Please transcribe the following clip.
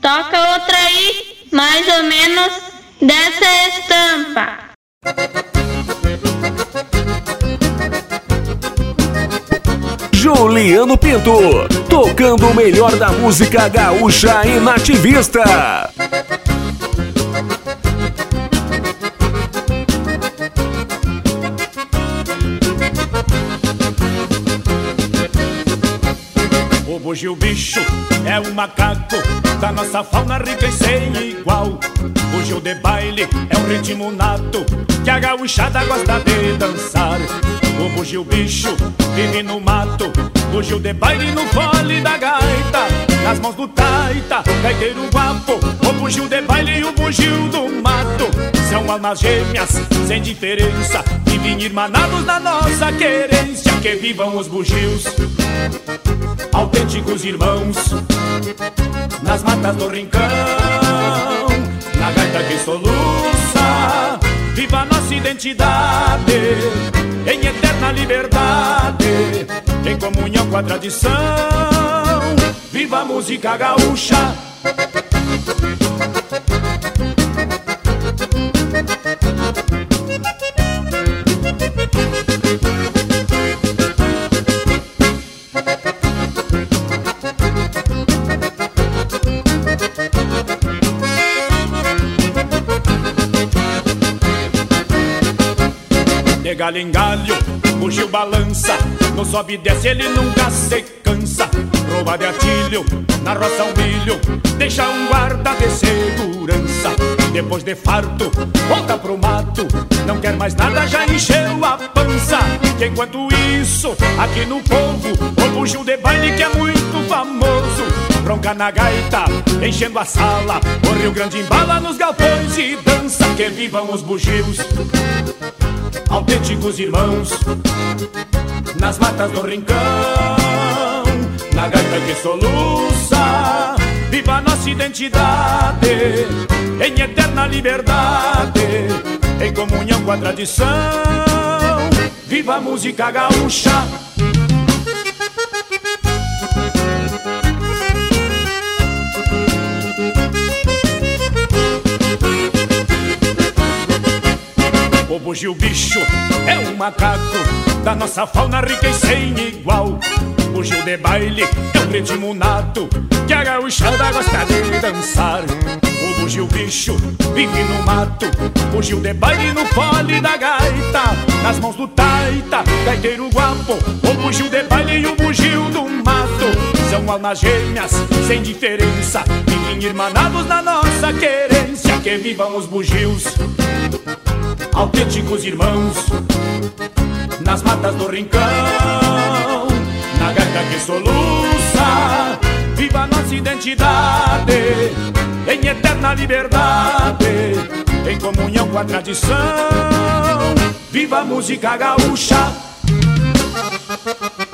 Toca outra aí, mais ou menos dessa estampa. Juliano Pinto, tocando o melhor da música gaúcha e nativista. O bugio bicho é um macaco da nossa fauna rica e sem igual. Bugio de baile é um ritmo nato que a gaúchada gosta de dançar. O bugio bicho vive no mato, bugio de baile no fole da gaita, nas mãos do taita, gaiteiro guapo. O bugio de baile e o bugio do mato são almas gêmeas sem diferença, vivem irmanados na nossa querência. Que vivam os bugios, autênticos irmãos, nas matas do rincão, na gaita que soluça. Viva a nossa identidade em eterna liberdade, em comunhão com a tradição. Viva a música gaúcha. De galho em galho, bugio balança, no sobe e desce ele nunca se cansa. Rouba de atilho, na roça um milho, deixa um guarda de segurança. Depois de farto, volta pro mato, não quer mais nada, já encheu a pança. Que enquanto isso, aqui no povo, o bugio de baile que é muito famoso, bronca na gaita, enchendo a sala, o Rio Grande embala nos galpões e dança. Que vivam os bugios, autênticos irmãos, nas matas do rincão, na gaita que soluça. Viva a nossa identidade em eterna liberdade, em comunhão com a tradição. Viva a música gaúcha. O bugio bicho é um macaco da nossa fauna rica e sem igual. Bugio de baile é um ritmo nato que a gaúchada gosta de dançar. O bugio bicho vive no mato, bugio de baile no fole da gaita, nas mãos do taita, gaiteiro guapo. O bugio de baile e o bugio do mato são almas gêmeas sem diferença, vivem irmanados na nossa querência. Que vivam os bugios, autênticos irmãos, nas matas do rincão, na gaita que soluça. Viva a nossa identidade em eterna liberdade, em comunhão com a tradição. Viva a música gaúcha.